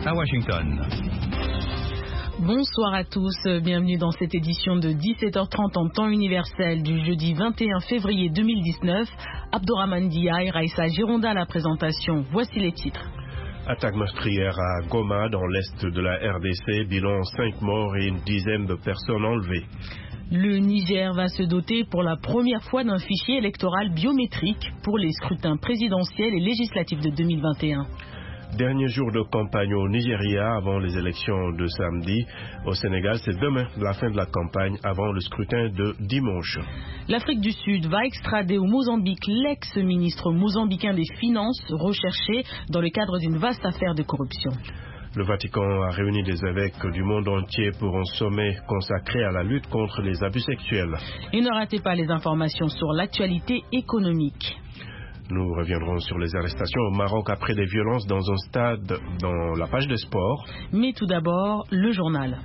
à Washington. Bonsoir à tous, bienvenue dans cette édition de 17h30 en temps universel du jeudi 21 février 2019. Abdourahmane Dia et Raïssa Gironda à la présentation. Voici les titres. Attaque meurtrière à Goma dans l'est de la RDC, bilan 5 morts et une dizaine de personnes enlevées. Le Niger va se doter pour la première fois d'un fichier électoral biométrique pour les scrutins présidentiels et législatifs de 2021. Dernier jour de campagne au Nigeria avant les élections de samedi. Au Sénégal, c'est demain la fin de la campagne avant le scrutin de dimanche. L'Afrique du Sud va extrader au Mozambique l'ex-ministre mozambicain des Finances recherché dans le cadre d'une vaste affaire de corruption. Le Vatican a réuni des évêques du monde entier pour un sommet consacré à la lutte contre les abus sexuels. Et ne ratez pas les informations sur l'actualité économique. Nous reviendrons sur les arrestations au Maroc après des violences dans un stade dans la page de sport. Mais tout d'abord, le journal.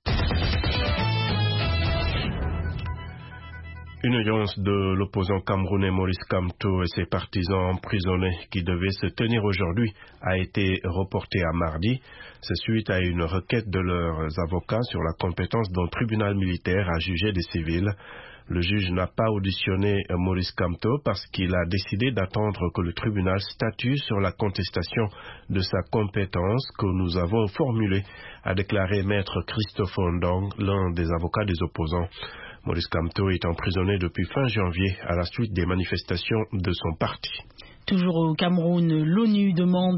Une audience de l'opposant camerounais Maurice Kamto et ses partisans emprisonnés qui devait se tenir aujourd'hui a été reportée à mardi. C'est suite à une requête de leurs avocats sur la compétence d'un tribunal militaire à juger des civils. Le juge n'a pas auditionné Maurice Kamto parce qu'il a décidé d'attendre que le tribunal statue sur la contestation de sa compétence que nous avons formulée, a déclaré maître Christophe Ondong, l'un des avocats des opposants. Maurice Kamto est emprisonné depuis fin janvier à la suite des manifestations de son parti. Toujours au Cameroun, l'ONU demande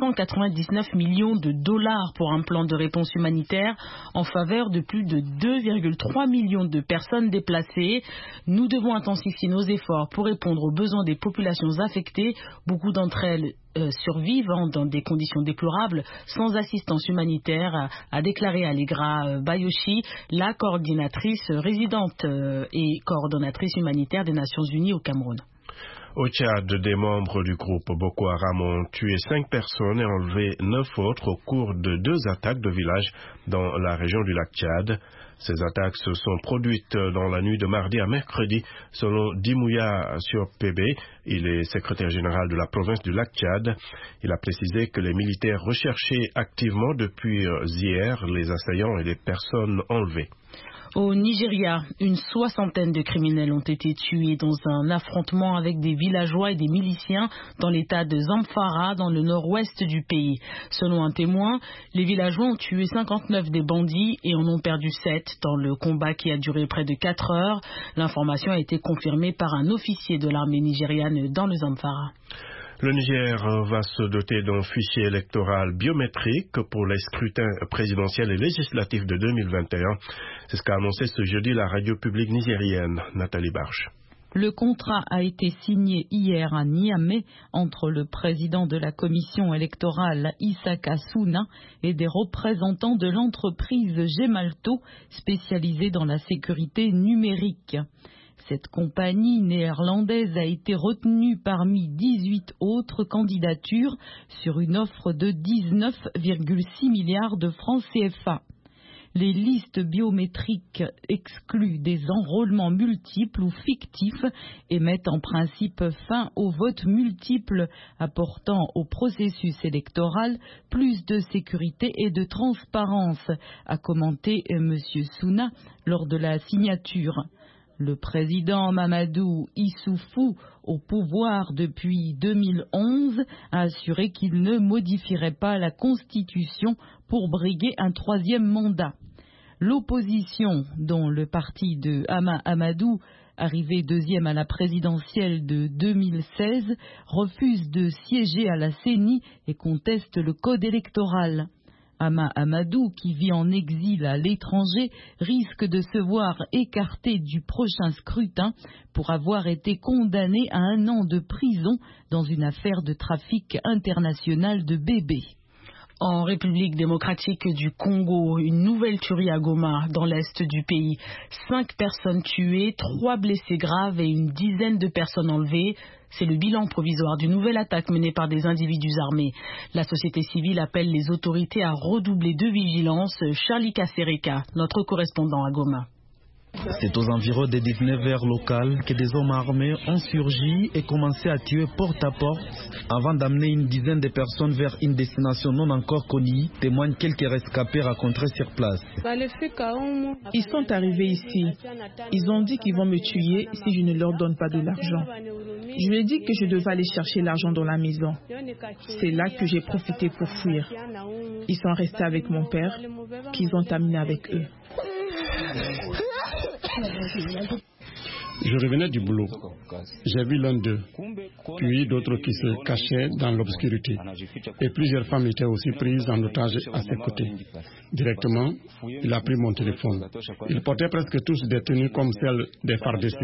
299 millions de dollars pour un plan de réponse humanitaire en faveur de plus de 2,3 millions de personnes déplacées. Nous devons intensifier nos efforts pour répondre aux besoins des populations affectées. Beaucoup d'entre elles survivent dans des conditions déplorables, sans assistance humanitaire, a déclaré Allegra Bayoshi, la coordinatrice résidente et coordonnatrice humanitaire des Nations Unies au Cameroun. Au Tchad, des membres du groupe Boko Haram ont tué 5 personnes et enlevé 9 autres au cours de 2 attaques de villages dans la région du lac Tchad. Ces attaques se sont produites dans la nuit de mardi à mercredi, selon Dimouya Siopébé. Il est secrétaire général de la province du lac Tchad. Il a précisé que les militaires recherchaient activement depuis hier les assaillants et les personnes enlevées. Au Nigeria, une soixantaine de criminels ont été tués dans un affrontement avec des villageois et des miliciens dans l'état de Zamfara, dans le nord-ouest du pays. Selon un témoin, les villageois ont tué 59 des bandits et en ont perdu 7 dans le combat qui a duré près de 4 heures. L'information a été confirmée par un officier de l'armée nigériane dans le Zamfara. Le Niger va se doter d'un fichier électoral biométrique pour les scrutins présidentiels et législatifs de 2021. C'est ce qu'a annoncé ce jeudi la radio publique nigérienne, Nathalie Barche. Le contrat a été signé hier à Niamey entre le président de la commission électorale Issaka Souna et des représentants de l'entreprise Gemalto spécialisée dans la sécurité numérique. Cette compagnie néerlandaise a été retenue parmi 18 autres candidatures sur une offre de 19,6 milliards de francs CFA. Les listes biométriques excluent des enrôlements multiples ou fictifs et mettent en principe fin au vote multiple, apportant au processus électoral plus de sécurité et de transparence, a commenté M. Souna lors de la signature. Le président Mamadou Issoufou, au pouvoir depuis 2011, a assuré qu'il ne modifierait pas la Constitution pour briguer un 3e mandat. L'opposition, dont le parti de Hama Amadou, arrivé 2e à la présidentielle de 2016, refuse de siéger à la CENI et conteste le code électoral. Hama Amadou, qui vit en exil à l'étranger, risque de se voir écarté du prochain scrutin pour avoir été condamné à 1 an de prison dans une affaire de trafic international de bébés. En République démocratique du Congo, une nouvelle tuerie à Goma, dans l'est du pays. 5 personnes tuées, 3 blessés graves et une dizaine de personnes enlevées. C'est le bilan provisoire d'une nouvelle attaque menée par des individus armés. La société civile appelle les autorités à redoubler de vigilance. Charlie Kassereka, notre correspondant à Goma. C'est aux environs des 19h locales que des hommes armés ont surgi et commencé à tuer porte à porte avant d'amener une dizaine de personnes vers une destination non encore connue, témoignent quelques rescapés rencontrés sur place. Ils sont arrivés ici. Ils ont dit qu'ils vont me tuer si je ne leur donne pas de l'argent. Je lui ai dit que je devais aller chercher l'argent dans la maison. C'est là que j'ai profité pour fuir. Ils sont restés avec mon père, qu'ils ont amené avec eux. Je revenais du boulot. J'ai vu l'un d'eux, puis d'autres qui se cachaient dans l'obscurité. Et plusieurs femmes étaient aussi prises en otage à ses côtés. Directement, il a pris mon téléphone. Ils portaient presque tous des tenues comme celles des FARDC,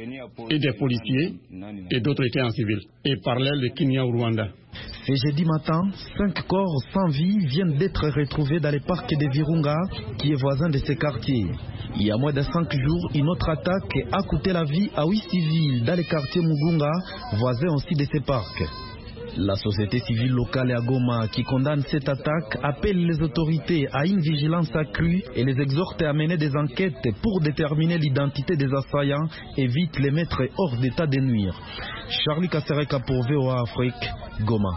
et des policiers, et d'autres étaient en civil, et parlaient le Kenya au Rwanda. Ce jeudi matin, 5 corps sans vie viennent d'être retrouvés dans le parc de Virunga, qui est voisin de ce quartier. Il y a moins de 5 jours, une autre attaque a coûté la vie à 8 civils dans le quartier Mugunga, voisin aussi de ce parc. La société civile locale à Goma, qui condamne cette attaque, appelle les autorités à une vigilance accrue et les exhorte à mener des enquêtes pour déterminer l'identité des assaillants et vite les mettre hors d'état de nuire. Charlie Kasereka pour VOA Afrique, Goma.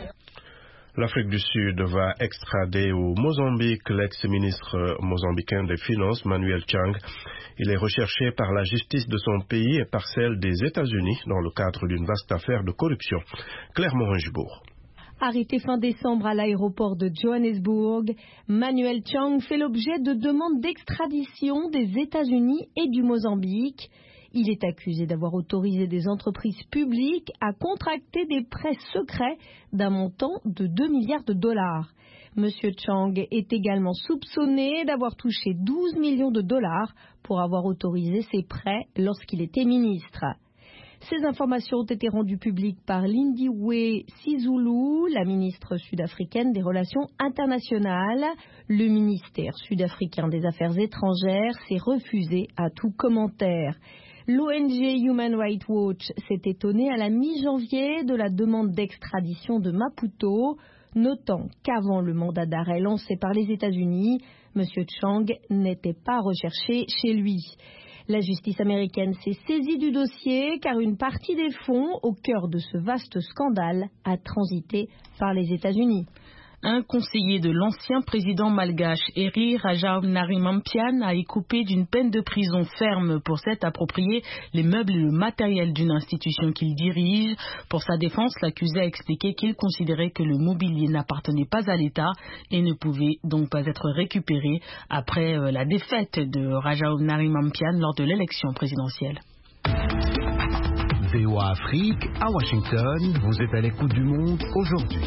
L'Afrique du Sud va extrader au Mozambique l'ex-ministre mozambicain des Finances, Manuel Chang. Il est recherché par la justice de son pays et par celle des États-Unis dans le cadre d'une vaste affaire de corruption. Claire Morin-Gibourg. Arrêté fin décembre à l'aéroport de Johannesburg, Manuel Chang fait l'objet de demandes d'extradition des États-Unis et du Mozambique. Il est accusé d'avoir autorisé des entreprises publiques à contracter des prêts secrets d'un montant de 2 milliards de dollars. Monsieur Chang est également soupçonné d'avoir touché 12 millions de dollars pour avoir autorisé ces prêts lorsqu'il était ministre. Ces informations ont été rendues publiques par Lindiwe Sisulu, la ministre sud-africaine des Relations internationales. Le ministère sud-africain des Affaires étrangères s'est refusé à tout commentaire. L'ONG Human Rights Watch s'est étonné à la mi-janvier de la demande d'extradition de Maputo, notant qu'avant le mandat d'arrêt lancé par les États-Unis, M. Chang n'était pas recherché chez lui. La justice américaine s'est saisie du dossier car une partie des fonds au cœur de ce vaste scandale a transité par les États-Unis. Un conseiller de l'ancien président malgache, Eri Rajaonarimampian, a écopé d'une peine de prison ferme pour s'être approprié les meubles et le matériel d'une institution qu'il dirige. Pour sa défense, l'accusé a expliqué qu'il considérait que le mobilier n'appartenait pas à l'État et ne pouvait donc pas être récupéré après la défaite de Rajaonarimampian lors de l'élection présidentielle. VOA Afrique, à Washington, vous êtes à l'écoute du monde aujourd'hui.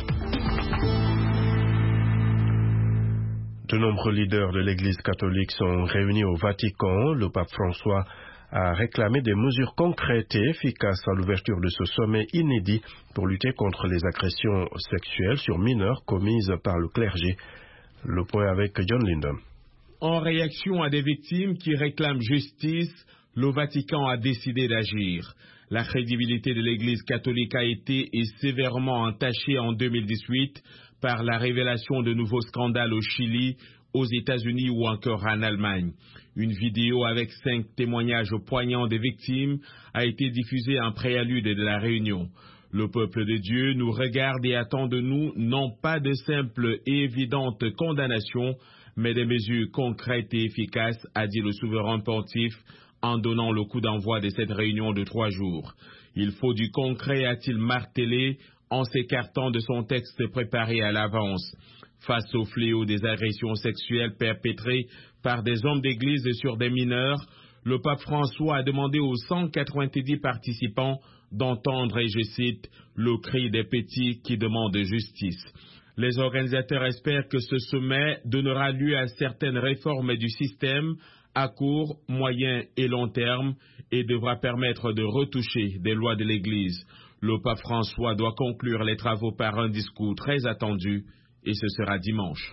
De nombreux leaders de l'Église catholique sont réunis au Vatican. Le pape François a réclamé des mesures concrètes et efficaces à l'ouverture de ce sommet inédit pour lutter contre les agressions sexuelles sur mineurs commises par le clergé. Le point avec John Lindon. En réaction à des victimes qui réclament justice, le Vatican a décidé d'agir. La crédibilité de l'Église catholique a été et sévèrement entachée en 2018 par la révélation de nouveaux scandales au Chili, aux États-Unis ou encore en Allemagne. Une vidéo avec 5 témoignages poignants des victimes a été diffusée en prélude de la réunion. Le peuple de Dieu nous regarde et attend de nous non pas de simples et évidentes condamnations, mais des mesures concrètes et efficaces, a dit le souverain pontife, en donnant le coup d'envoi de cette réunion de 3 jours. Il faut du concret, a-t-il martelé, en s'écartant de son texte préparé à l'avance. Face au fléau des agressions sexuelles perpétrées par des hommes d'église sur des mineurs, le pape François a demandé aux 190 participants d'entendre, et je cite, le cri des petits qui demandent justice. Les organisateurs espèrent que ce sommet donnera lieu à certaines réformes du système à court, moyen et long terme et devra permettre de retoucher des lois de l'Église. Le pape François doit conclure les travaux par un discours très attendu et ce sera dimanche.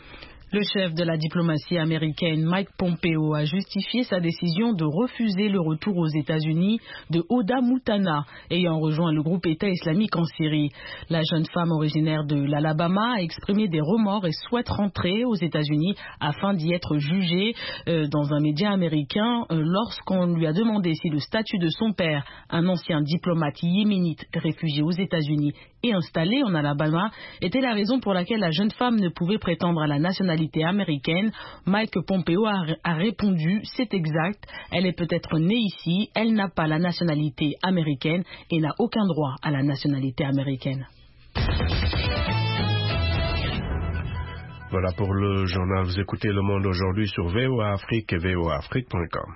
Le chef de la diplomatie américaine, Mike Pompeo, a justifié sa décision de refuser le retour aux États-Unis de Hoda Moutana, ayant rejoint le groupe État islamique en Syrie. La jeune femme originaire de l'Alabama a exprimé des remords et souhaite rentrer aux États-Unis afin d'y être jugée dans un média américain lorsqu'on lui a demandé si le statut de son père, un ancien diplomate yéménite réfugié aux États-Unis et installé en Alabama, était la raison pour laquelle la jeune femme ne pouvait prétendre à la nationalité américaine. Mike Pompeo a répondu, c'est exact, elle est peut-être née ici, elle n'a pas la nationalité américaine et n'a aucun droit à la nationalité américaine. Voilà pour le journal. Vous écoutez Le Monde aujourd'hui sur VOA Afrique et voaafrique.com.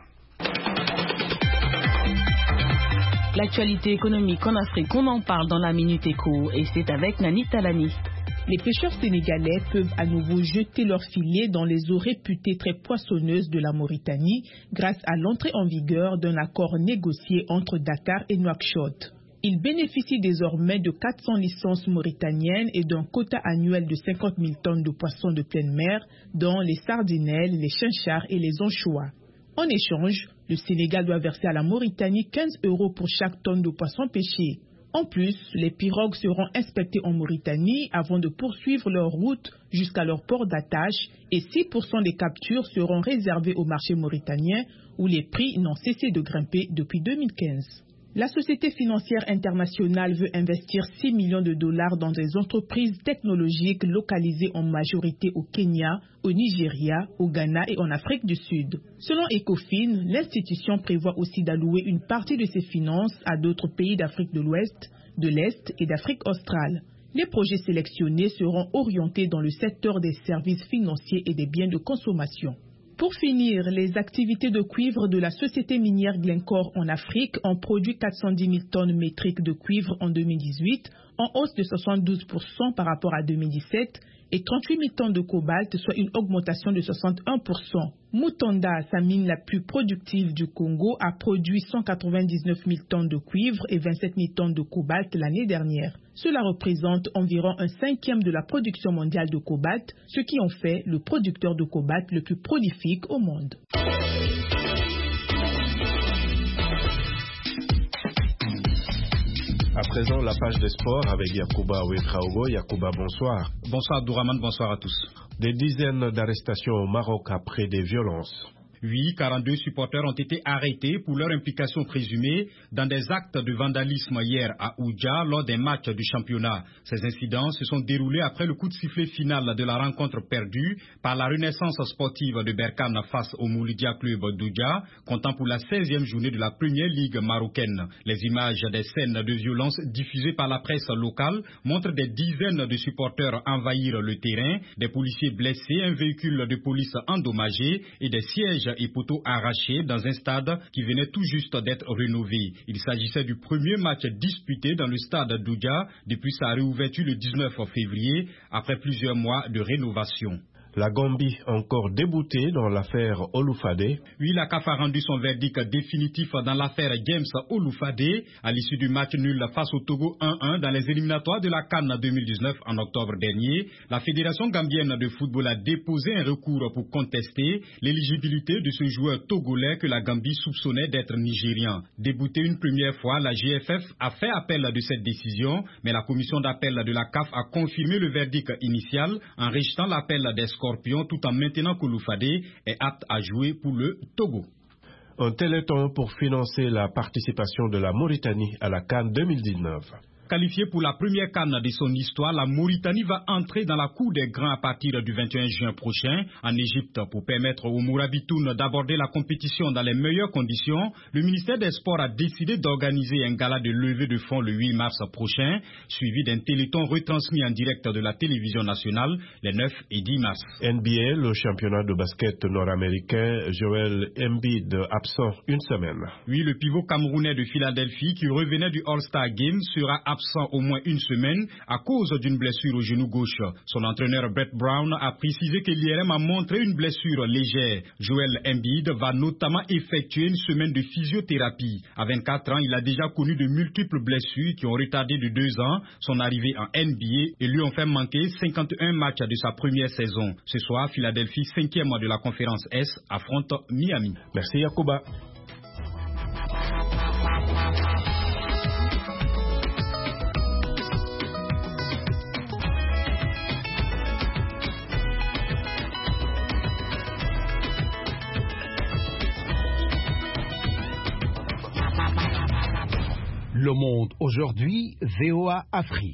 L'actualité économique en Afrique, on en parle dans la Minute Éco et c'est avec Nani Talani. Les pêcheurs sénégalais peuvent à nouveau jeter leurs filets dans les eaux réputées très poissonneuses de la Mauritanie grâce à l'entrée en vigueur d'un accord négocié entre Dakar et Nouakchott. Ils bénéficient désormais de 400 licences mauritaniennes et d'un quota annuel de 50 000 tonnes de poissons de pleine mer, dont les sardinelles, les chinchards et les anchois. En échange, le Sénégal doit verser à la Mauritanie 15 € pour chaque tonne de poissons pêchés. En plus, les pirogues seront inspectées en Mauritanie avant de poursuivre leur route jusqu'à leur port d'attache et 6% des captures seront réservées au marché mauritanien où les prix n'ont cessé de grimper depuis 2015. La Société financière internationale veut investir 6 millions de dollars dans des entreprises technologiques localisées en majorité au Kenya, au Nigeria, au Ghana et en Afrique du Sud. Selon Ecofin, l'institution prévoit aussi d'allouer une partie de ses finances à d'autres pays d'Afrique de l'Ouest, de l'Est et d'Afrique australe. Les projets sélectionnés seront orientés dans le secteur des services financiers et des biens de consommation. Pour finir, les activités de cuivre de la société minière Glencore en Afrique ont produit 410 000 tonnes métriques de cuivre en 2018, en hausse de 72% par rapport à 2017, et 38 000 tonnes de cobalt, soit une augmentation de 61%. Mutanda, sa mine la plus productive du Congo, a produit 199 000 tonnes de cuivre et 27 000 tonnes de cobalt l'année dernière. Cela représente environ un cinquième de la production mondiale de cobalt, ce qui en fait le producteur de cobalt le plus prolifique au monde. À présent, la page des sports avec Yacouba Ouedraogo. Yacouba, bonsoir. Bonsoir Abdourahmane, bonsoir à tous. Des dizaines d'arrestations au Maroc après des violences. Oui, 42 supporters ont été arrêtés pour leur implication présumée dans des actes de vandalisme hier à Oujda lors des matchs du championnat. Ces incidents se sont déroulés après le coup de sifflet final de la rencontre perdue par la Renaissance sportive de Berkane face au Mouloudia Club d'Oujda, comptant pour la 16e journée de la Première Ligue marocaine. Les images des scènes de violence diffusées par la presse locale montrent des dizaines de supporters envahir le terrain, des policiers blessés, un véhicule de police endommagé et des sièges et poteaux arrachés dans un stade qui venait tout juste d'être rénové. Il s'agissait du premier match disputé dans le stade d'Oujda depuis sa réouverture le 19 février, après plusieurs mois de rénovation. La Gambie encore déboutée dans l'affaire Oloufadé. Oui, la CAF a rendu son verdict définitif dans l'affaire James Oloufadé à l'issue du match nul face au Togo 1-1 dans les éliminatoires de la CAN 2019 en octobre dernier. La Fédération gambienne de football a déposé un recours pour contester l'éligibilité de ce joueur togolais que la Gambie soupçonnait d'être nigérien. Débouté une première fois, la GFF a fait appel de cette décision, mais la commission d'appel de la CAF a confirmé le verdict initial en rejetant l'appel des Scorpions tout en maintenant qu'Oloufadé est apte à jouer pour le Togo. Un téléthon pour financer la participation de la Mauritanie à la CAN 2019. Qualifiée pour la première CAN de son histoire, la Mauritanie va entrer dans la cour des grands à partir du 21 juin prochain en Égypte. Pour permettre aux Mourabitoun d'aborder la compétition dans les meilleures conditions, le ministère des Sports a décidé d'organiser un gala de levée de fonds le 8 mars prochain, suivi d'un téléthon retransmis en direct de la télévision nationale les 9 et 10 mars. NBA, le championnat de basket nord-américain, Joel Embiid absent une semaine. Oui, le pivot camerounais de Philadelphie qui revenait du All-Star Game sera absent absent au moins une semaine à cause d'une blessure au genou gauche. Son entraîneur Brett Brown a précisé que l'IRM a montré une blessure légère. Joel Embiid va notamment effectuer une semaine de physiothérapie. À 24 ans, il a déjà connu de multiples blessures qui ont retardé de 2 ans son arrivée en NBA et lui ont fait manquer 51 matchs de sa première saison. Ce soir, Philadelphie, 5e de la conférence S, affronte Miami. Merci Yacouba. Le Monde aujourd'hui, VOA Afrique.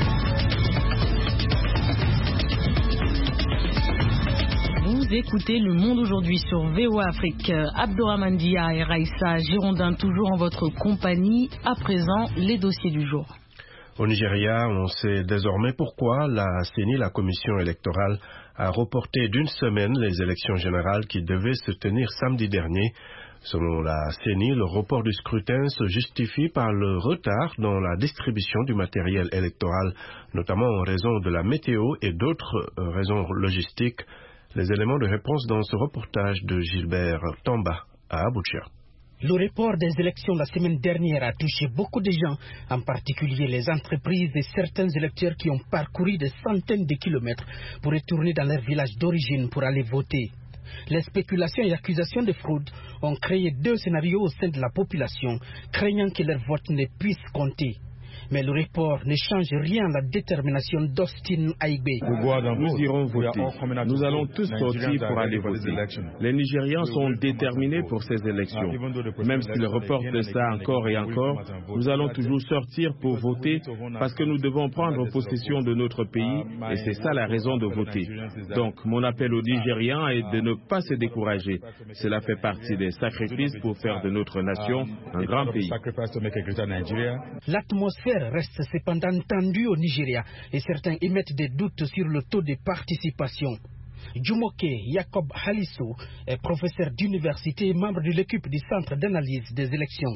Vous écoutez Le Monde aujourd'hui sur VOA Afrique. Abdourahmane Dia et Raïssa Girondin toujours en votre compagnie. À présent, les dossiers du jour. Au Nigeria, on sait désormais pourquoi la CENI, la commission électorale, a reporté d'une semaine les élections générales qui devaient se tenir samedi dernier. Selon la CENI, le report du scrutin se justifie par le retard dans la distribution du matériel électoral, notamment en raison de la météo et d'autres raisons logistiques. Les éléments de réponse dans ce reportage de Gilbert Tamba à Abuja. Le report des élections la semaine dernière a touché beaucoup de gens, en particulier les entreprises et certains électeurs qui ont parcouru des centaines de kilomètres pour retourner dans leur village d'origine pour aller voter. Les spéculations et accusations de fraude ont créé 2 scénarios au sein de la population, craignant que leur vote ne puisse compter. Mais le report ne change rien à la détermination d'Austin Aigbe. Nous irons voter. Nous allons tous sortir pour aller voter. Les Nigérians sont déterminés pour ces élections. Même s'ils reportent ça encore et encore, nous allons toujours sortir pour voter parce que nous devons prendre possession de notre pays et c'est ça la raison de voter. Donc, mon appel aux Nigérians est de ne pas se décourager. Cela fait partie des sacrifices pour faire de notre nation un grand pays. L'atmosphère reste cependant tendue au Nigeria et certains émettent des doutes sur le taux de participation. Jumoke Jacob Halisso est professeur d'université et membre de l'équipe du Centre d'analyse des élections.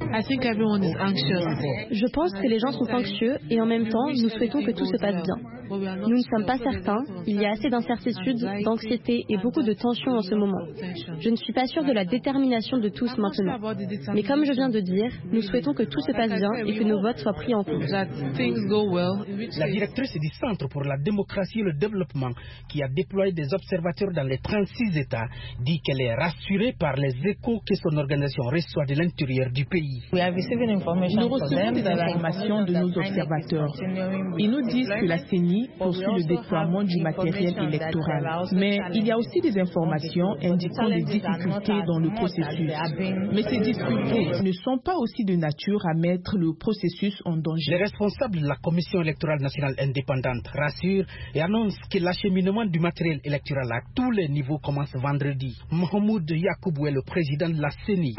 Je pense que les gens sont anxieux et en même temps, nous souhaitons que tout se passe bien. Nous ne sommes pas certains, il y a assez d'incertitudes, d'anxiété et beaucoup de tensions en ce moment. Je ne suis pas sûre de la détermination de tous maintenant. Mais comme je viens de dire, nous souhaitons que tout se passe bien et que nos votes soient pris en compte. La directrice du Centre pour la démocratie et le développement, qui a déployé des observateurs dans les 36 États, dit qu'elle est rassurée par les échos que son organisation reçoit de l'intérieur du pays. Nous recevons des informations de nos observateurs. Ils nous disent que la CENI poursuit le déploiement du matériel électoral. Mais il y a aussi des informations indiquant des difficultés dans le processus. Mais ces difficultés ne sont pas aussi de nature à mettre le processus en danger. Les responsables de la Commission électorale nationale indépendante rassurent et annoncent que l'acheminement du matériel électoral à tous les niveaux commence vendredi. Mahmoud Yacoubou est le président de la CENI.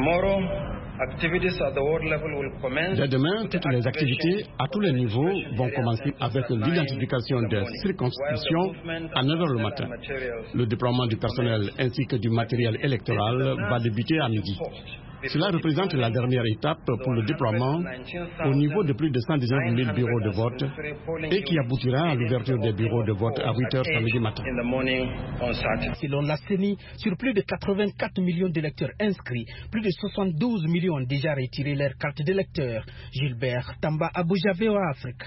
Dès demain, toutes les activités à tous les niveaux vont commencer avec l'identification des circonscriptions à 9h le matin. Le déploiement du personnel ainsi que du matériel électoral va débuter à midi. Cela représente la dernière étape pour le déploiement au niveau de plus de 119 000 bureaux de vote et qui aboutira à l'ouverture des bureaux de vote à 8h samedi matin. Selon la CENI, sur plus de 84 millions d'électeurs inscrits, plus de 72 millions ont déjà retiré leur carte d'électeur. Gilbert Tamba, Abuja, VOA Afrique.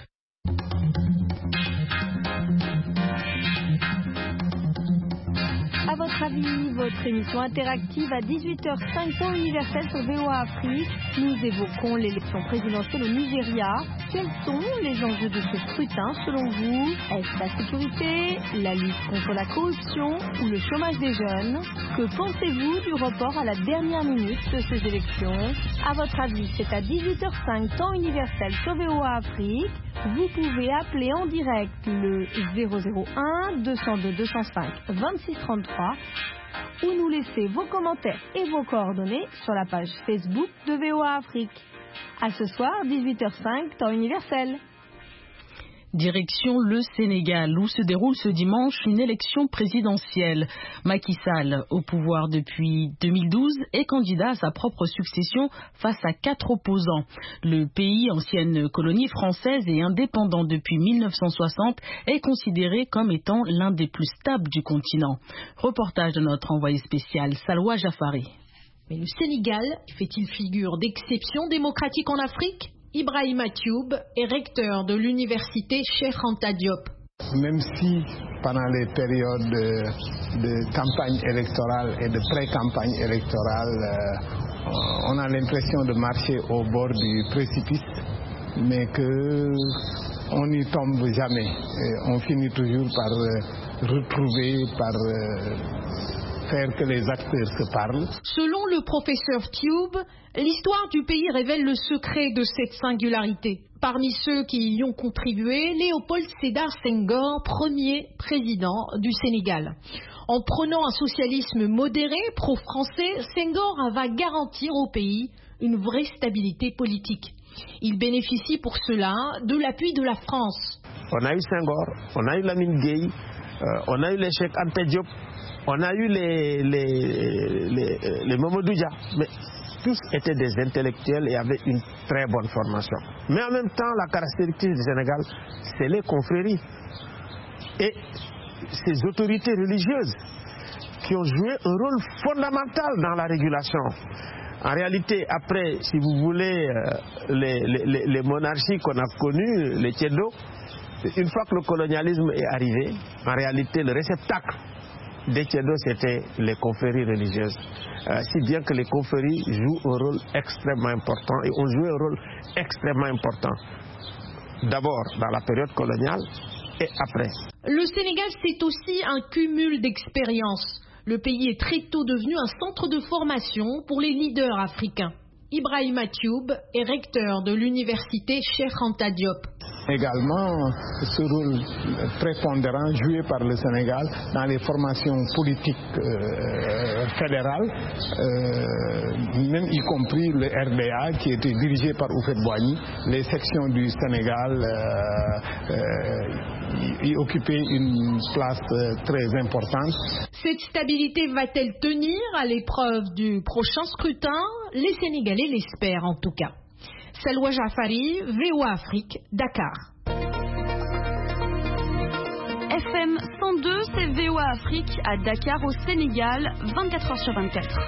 À votre avis, votre émission interactive à 18h05 temps universel sur VOA Afrique. Nous évoquons l'élection présidentielle au Nigeria. Quels sont les enjeux de ce scrutin selon vous? Est-ce la sécurité, la lutte contre la corruption ou le chômage des jeunes? Que pensez-vous du report à la dernière minute de ces élections? À votre avis, c'est à 18h05 temps universel sur VOA Afrique. Vous pouvez appeler en direct le 001 202 205 26 33 ou nous laisser vos commentaires et vos coordonnées sur la page Facebook de VOA Afrique. À ce soir, 18h05, temps universel. Direction le Sénégal, où se déroule ce dimanche une élection présidentielle. Macky Sall, au pouvoir depuis 2012, est candidat à sa propre succession face à 4 opposants. Le pays, ancienne colonie française et indépendant depuis 1960, est considéré comme étant l'un des plus stables du continent. Reportage de notre envoyé spécial, Salwa Jafari. Mais le Sénégal fait-il figure d'exception démocratique en Afrique ? Ibrahima Thioub est recteur de l'université Cheikh Anta Diop. Même si pendant les périodes de campagne électorale et de pré-campagne électorale, on a l'impression de marcher au bord du précipice, mais qu'on n'y tombe jamais. Et on finit toujours par retrouver, par faire que les acteurs se parlent. Selon le professeur Thioub, l'histoire du pays révèle le secret de cette singularité. Parmi ceux qui y ont contribué, Léopold Sédar Senghor, premier président du Sénégal. En prenant un socialisme modéré, pro-français, Senghor va garantir au pays une vraie stabilité politique. Il bénéficie pour cela de l'appui de la France. On a eu Senghor, on a eu Lamine Gueye, on a eu les Cheikh Anta Diop, on a eu les Mamadou Dia, mais tous étaient des intellectuels et avaient une très bonne formation. Mais en même temps, la caractéristique du Sénégal, c'est les confréries et ces autorités religieuses qui ont joué un rôle fondamental dans la régulation. En réalité, après, si vous voulez, les monarchies qu'on a connues, les Tiédo, une fois que le colonialisme est arrivé, en réalité, le réceptacle des Tiédo, c'était les confréries religieuses. Si bien que les confréries jouent un rôle extrêmement important et ont joué un rôle extrêmement important. D'abord dans la période coloniale et après. Le Sénégal, c'est aussi un cumul d'expériences. Le pays est très tôt devenu un centre de formation pour les leaders africains. Ibrahima Thioub est recteur de l'université Cheikh Anta Diop. Également, ce rôle prépondérant joué par le Sénégal dans les formations politiques fédérales, même y compris le RDA qui était dirigé par Houphouët-Boigny, les sections du Sénégal y occupaient une place très importante. Cette stabilité va-t-elle tenir à l'épreuve du prochain scrutin? Les Sénégalais l'espèrent en tout cas. Salwa Jafari, VOA Afrique, Dakar. FM 102, c'est VOA Afrique à Dakar au Sénégal, 24h/24.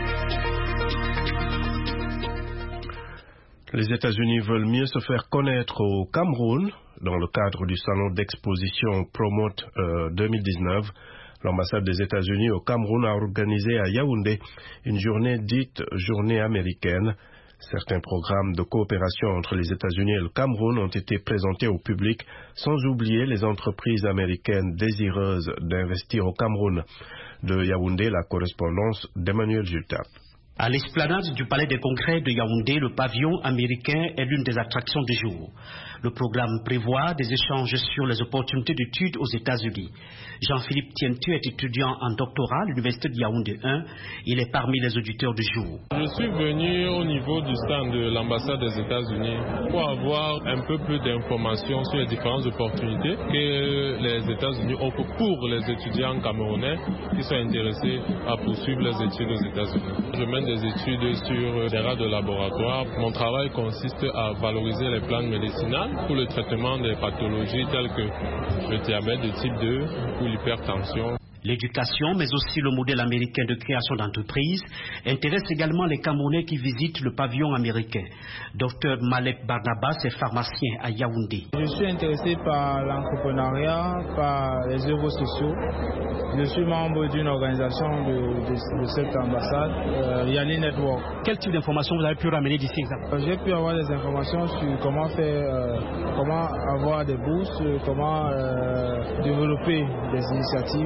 Les États-Unis veulent mieux se faire connaître au Cameroun. Dans le cadre du salon d'exposition Promote 2019, l'ambassade des États-Unis au Cameroun a organisé à Yaoundé une journée dite journée américaine. Certains programmes de coopération entre les États-Unis et le Cameroun ont été présentés au public, sans oublier les entreprises américaines désireuses d'investir au Cameroun. De Yaoundé, la correspondance d'Emmanuel Jultap. À l'esplanade du Palais des Congrès de Yaoundé, le pavillon américain est l'une des attractions du jour. Le programme prévoit des échanges sur les opportunités d'études aux États-Unis. Jean-Philippe Tientu est étudiant en doctorat à l'Université de Yaoundé 1. Il est parmi les auditeurs du jour. Je suis venu au niveau du stand de l'ambassade des États-Unis pour avoir un peu plus d'informations sur les différentes opportunités que les États-Unis offrent pour les étudiants camerounais qui sont intéressés à poursuivre leurs études aux États-Unis. Je mène des études sur des rats de laboratoire. Mon travail consiste à valoriser les plantes médicinales pour le traitement des pathologies telles que le diabète de type 2 ou l'hypertension. L'éducation, mais aussi le modèle américain de création d'entreprises, intéresse également les Camerounais qui visitent le pavillon américain. Dr Malek Barnabas est pharmacien à Yaoundé. Je suis intéressé par l'entrepreneuriat, par les œuvres sociaux. Je suis membre d'une organisation de cette ambassade, Yali Network. Quel type d'informations vous avez pu ramener d'ici exactement? J'ai pu avoir des informations sur comment faire, comment avoir des bourses, comment développer des initiatives.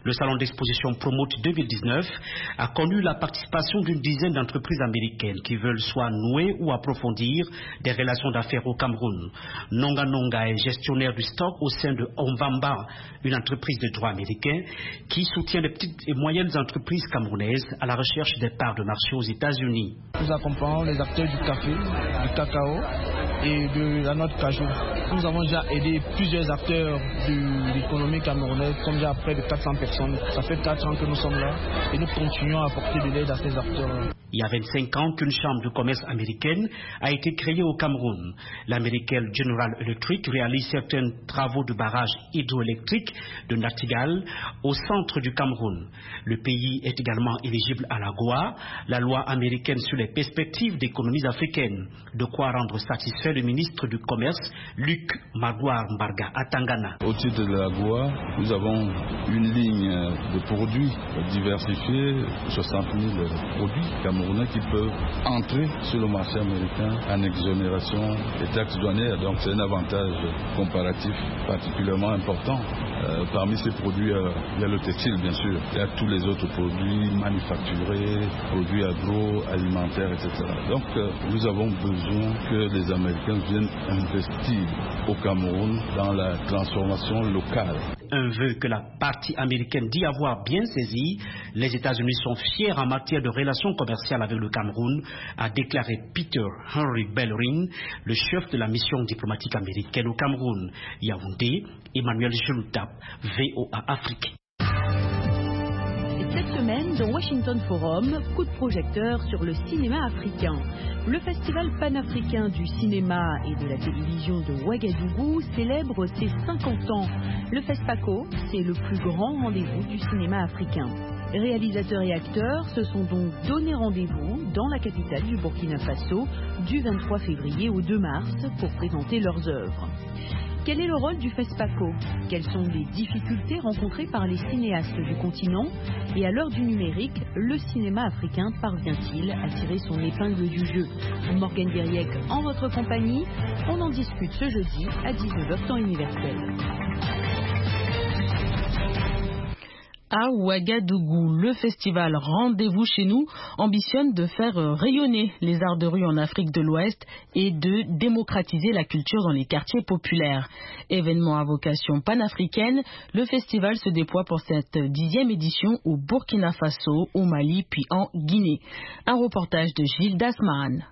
Le salon d'exposition Promote 2019 a connu la participation d'une dizaine d'entreprises américaines qui veulent soit nouer ou approfondir des relations d'affaires au Cameroun. Nonga Nonga est gestionnaire du stock au sein de Omvamba, une entreprise de droit américain qui soutient les petites et moyennes entreprises camerounaises à la recherche des parts de marché aux États-Unis. Nous accompagnons les acteurs du café, du cacao et de la noix de cajou. Nous avons déjà aidé plusieurs acteurs de l'économie camerounaise, comme déjà près de 400 personnes. Ça fait 4 ans que nous sommes là et nous continuons à apporter de l'aide à ces acteurs-là. Il y a 25 ans qu'une chambre de commerce américaine a été créée au Cameroun. L'américaine General Electric réalise certains travaux de barrage hydroélectrique de Natigal au centre du Cameroun. Le pays est également éligible à l'AGOA, la loi américaine sur les perspectives d'économies africaines. De quoi rendre satisfait le ministre du Commerce, Luc Magouar Mbarga Atangana. Au titre de l'AGOA, nous avons une ligne de produits diversifiés, 60 000 produits camerounais qui peuvent entrer sur le marché américain en exonération des taxes douanières. Donc c'est un avantage comparatif particulièrement important. Parmi ces produits, il y a le textile bien sûr, il y a tous les autres produits manufacturés, produits agroalimentaires, etc. Donc nous avons besoin que les Américains viennent investir au Cameroun dans la transformation locale. Un vœu que la partie américaine dit avoir bien saisi. Les États-Unis sont fiers en matière de relations commerciales avec le Cameroun, a déclaré Peter Henry Bellerin, le chef de la mission diplomatique américaine au Cameroun. Yaoundé, Emmanuel Geloutap, VOA Afrique. Cette semaine, dans Washington Forum, coup de projecteur sur le cinéma africain. Le festival panafricain du cinéma et de la télévision de Ouagadougou célèbre ses 50 ans. Le FESPACO, c'est le plus grand rendez-vous du cinéma africain. Réalisateurs et acteurs se sont donc donné rendez-vous dans la capitale du Burkina Faso du 23 février au 2 mars pour présenter leurs œuvres. Quel est le rôle du FESPACO? Quelles sont les difficultés rencontrées par les cinéastes du continent? Et à l'heure du numérique, le cinéma africain parvient-il à tirer son épingle du jeu? Morgane Diriec en votre compagnie, on en discute ce jeudi à 19h temps universel. À Ouagadougou, le festival Rendez-vous chez nous ambitionne de faire rayonner les arts de rue en Afrique de l'Ouest et de démocratiser la culture dans les quartiers populaires. Événement à vocation panafricaine, le festival se déploie pour cette 10e édition au Burkina Faso, au Mali puis en Guinée. Un reportage de Gilles Dasman.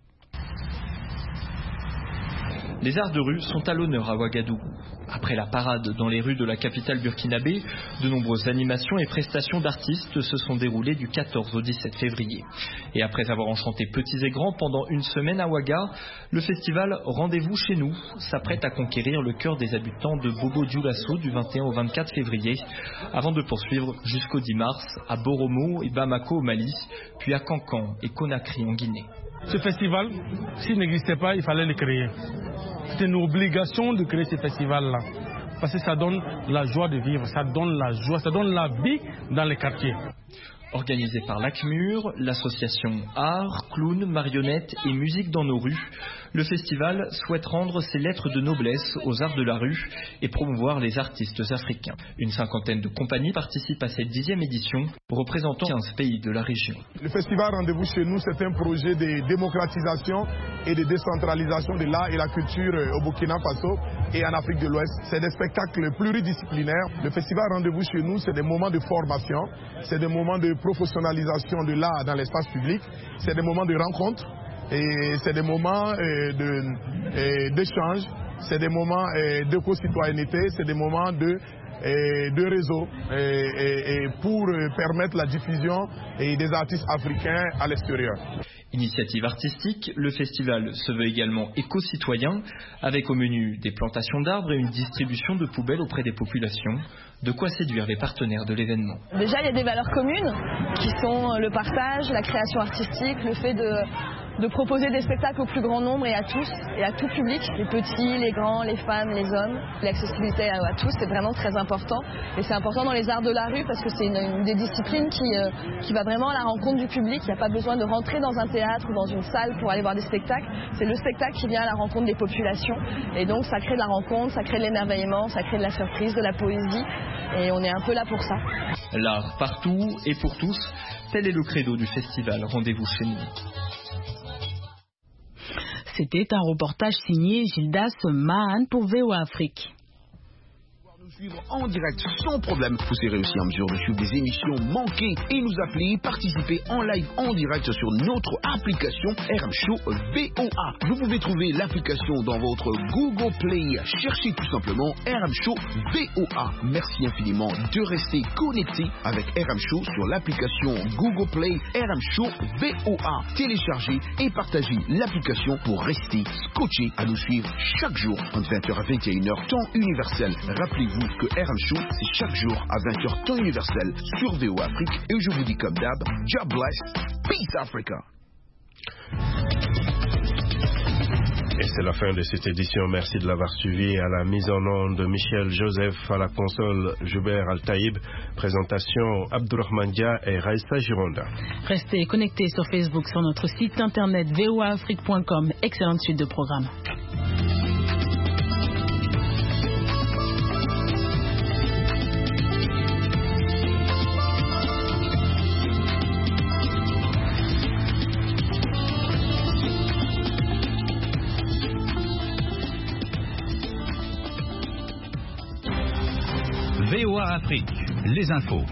Les arts de rue sont à l'honneur à Ouagadougou. Après la parade dans les rues de la capitale burkinabé, de nombreuses animations et prestations d'artistes se sont déroulées du 14 au 17 février. Et après avoir enchanté petits et grands pendant une semaine à Ouaga, le festival Rendez-vous chez nous s'apprête à conquérir le cœur des habitants de Bobo-Dioulasso du 21 au 24 février, avant de poursuivre jusqu'au 10 mars à Boromo et Bamako au Mali, puis à Kankan et Conakry en Guinée. Ce festival, s'il n'existait pas, il fallait le créer. C'est une obligation de créer ce festival-là. Parce que ça donne la joie de vivre, ça donne la joie, ça donne la vie dans les quartiers. Organisé par l'ACMUR, l'association Art, Clown, Marionnettes et Musique dans nos rues, le festival souhaite rendre ses lettres de noblesse aux arts de la rue et promouvoir les artistes africains. Une cinquantaine de compagnies participent à cette 10e édition, représentant 15 pays de la région. Le festival Rendez-vous chez nous, c'est un projet de démocratisation et de décentralisation de l'art et la culture au Burkina Faso et en Afrique de l'Ouest. C'est des spectacles pluridisciplinaires. Le festival Rendez-vous chez nous, c'est des moments de formation, c'est des moments de professionnalisation de l'art dans l'espace public, c'est des moments de rencontre et c'est des moments d'échange, c'est des moments d'éco-citoyenneté, c'est des moments de réseau et pour permettre la diffusion des artistes africains à l'extérieur. Initiative artistique, le festival se veut également éco-citoyen, avec au menu des plantations d'arbres et une distribution de poubelles auprès des populations, de quoi séduire les partenaires de l'événement. Déjà, il y a des valeurs communes qui sont le partage, la création artistique, le fait de proposer des spectacles au plus grand nombre et à tous, et à tout public, les petits, les grands, les femmes, les hommes. L'accessibilité à tous, c'est vraiment très important. Et c'est important dans les arts de la rue parce que c'est une des disciplines qui va vraiment à la rencontre du public. Il n'y a pas besoin de rentrer dans un théâtre ou dans une salle pour aller voir des spectacles. C'est le spectacle qui vient à la rencontre des populations. Et donc ça crée de la rencontre, ça crée de l'émerveillement, ça crée de la surprise, de la poésie. Et on est un peu là pour ça. L'art partout et pour tous, tel est le credo du festival. Rendez-vous chez nous. C'était un reportage signé Gildas Mahan pour VOA Afrique. Suivre en direct sans problème. Vous serez aussi en mesure de suivre des émissions manquées et nous appeler, participer en live en direct sur notre application RM Show VOA. Vous pouvez trouver l'application dans votre Google Play. Cherchez tout simplement RM Show VOA. Merci infiniment de rester connecté avec RM Show sur l'application Google Play RM Show VOA. Téléchargez et partagez l'application pour rester scotché à nous suivre chaque jour entre 20h à 21h temps universel. Rappelez-vous que RM Show, c'est chaque jour à 20h temps universel sur VOA Afrique. Et je vous dis comme d'hab, God bless, Peace Africa. Et c'est la fin de cette édition. Merci de l'avoir suivi. À la mise en onde de Michel Joseph, à la console Joubert Al-Taïb, présentation Abdourahmane Dia et Raissa Gironda. Restez connectés sur Facebook, sur notre site internet voaafrique.com. Excellente suite de programmes. VOA Afrique, les infos.